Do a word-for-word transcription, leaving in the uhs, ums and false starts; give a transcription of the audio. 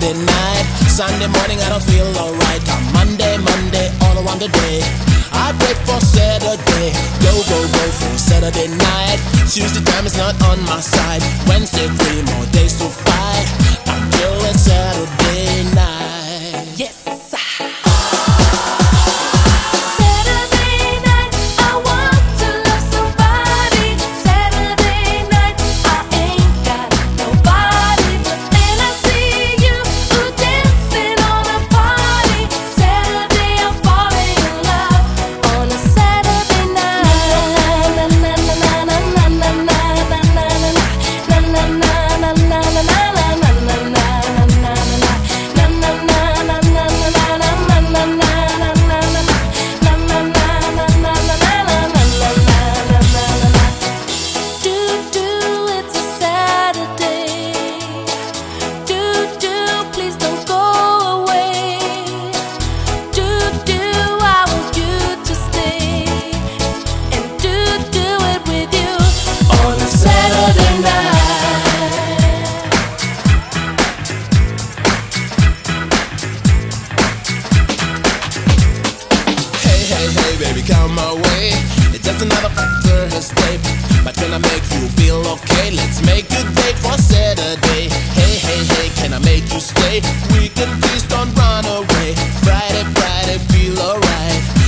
Saturday night. Sunday morning I don't feel alright. On Monday, Monday, all around the day. I pray for Saturday. Go, go, go for Saturday night. Tuesday time is not on my side. Wednesday, three more days to fight until it's Saturday night. Yes. Hey baby, come my way. It's just another factor escape. But can I make you feel okay? Let's make a date for Saturday. Hey, hey, hey, can I make you stay? We can please don't run away. Friday, Friday, feel alright.